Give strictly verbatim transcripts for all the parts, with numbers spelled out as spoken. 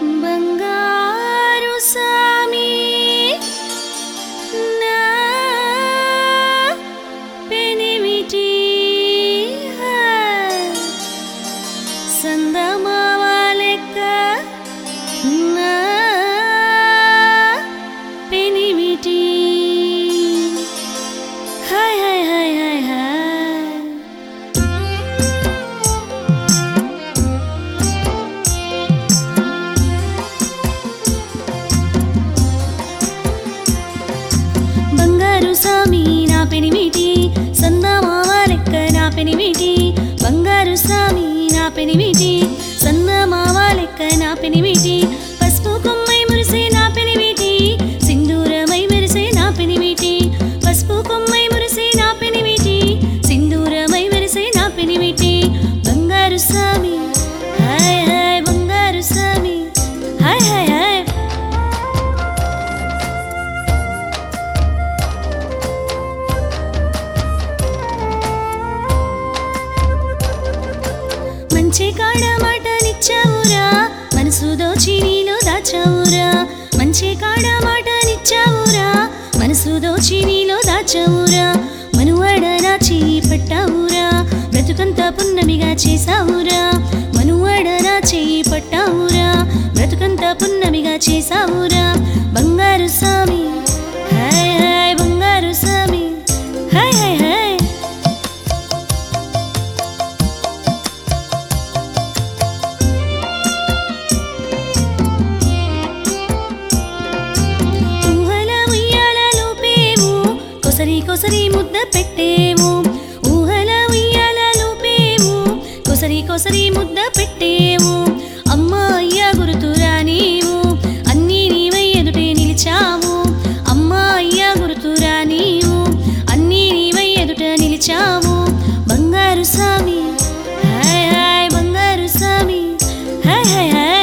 బంగారు సామి నా పెనిమిటి సందమావ లెక్క నా పెనిమిటి హాయ్ హాయ్ హాయ్ హాయ్ హాయ్ బంగారు సామి నా పెనిమిటి సందమావ లెక్క నా పెనిమిటి బంగారు సామి నా పెనిమిటి సందమావ లెక్క నా పెనిమిటి పసుపు కొమ్మై మురిసే నా పెనిమిటి సింధూరమై మెరిసే నా పెనిమిటి పసుపు కొమ్మై మురిసే నా పెనిమిటి సింధూరమై మెరిసే నా పెనిమిటి బంగారు సామి హాయ్ హాయ్ బంగారు సామి హాయ్ హాయ్ హాయ్ మంచి కాడ మాట నిచ్చావురా మనసు దోచి నీలో దాచావురా మంచి కాడ మాట నిచ్చావురా మనసు దోచి నీలో దాచావురా మనువాడ రాచి పట్టావురా బ్రతుకంతా పున్నమిగా చేసావురా మనువాడ రాచి పట్టావురా బ్రతుకంతా పున్నమిగా చేసావురా బంగారు సామి హాయ్ హాయ్ బంగారు సామి హాయ్ హాయ్ హాయ్ కొసరి కొసరి ముద్ద పెట్టేము ఊహల ఉయ్యాల లూపేము కొసరి కొసరి ముద్ద పెట్టేము అమ్మా అయ్యా గురుతురా నీవు అన్నీ నీవై ఎదుటే నిలిచావు అమ్మా అయ్యా గురుతురా నీవు అన్నీ నీవై ఎదుట నిలిచావు బంగారు సామి హాయ్ హాయ్ బంగారు సామి హాయ్ హాయ్ హాయ్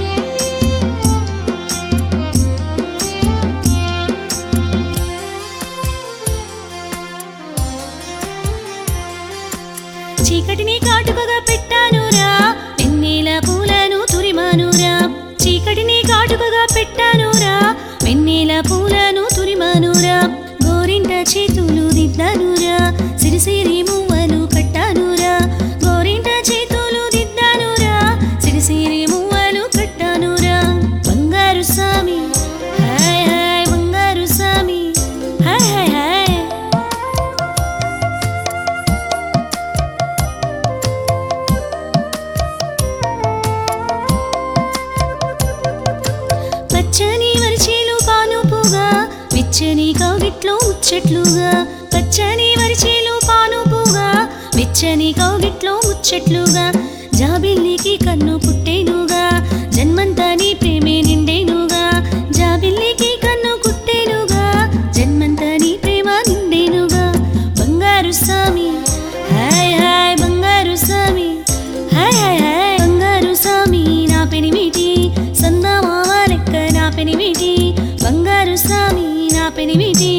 చీకటిని కాటుకగా పెట్టానురా వెన్నెల పూలను తురిమానురా చీకటిని కాటుకగా పెట్టానురా వెన్నెల పూలను తురిమానురా గోరింట చేతులు దిద్దానురా సిరిసిరి మువ్వలు కట్టానురా గోరింట చేతులు దిద్దానురా సిరిసిరి మువ్వలు కట్టానురా బంగారు సామి హాయ్ హాయ్ బంగారు సామి హాయ్ హాయ్ హాయ్ పచ్చని వరిచేలు పానుపుగా వెచ్చని కౌగిట్లో ముచ్చట్లుగా పచ్చని వరిచేలు పానుపుగా వెచ్చని కౌగిట్లో ముచ్చట్లుగా జాబిల్లికి కన్ను పుట్టేనుగా జన్మంతా నీ ప్రేమే నిండేనుగా జాబిల్లికి కన్ను కుట్టేనుగా జన్మంతా నీ ప్రేమ నిండేనుగా బంగారు సామి హాయ్ హాయ్ బంగారు సామి హాయ్ హాయ్ హాయ్ బంగారు సామి నా పెనిమిటి సందమావ లెక్క నా పెనిమిటి బంగారు సామి నా పెనిమిటి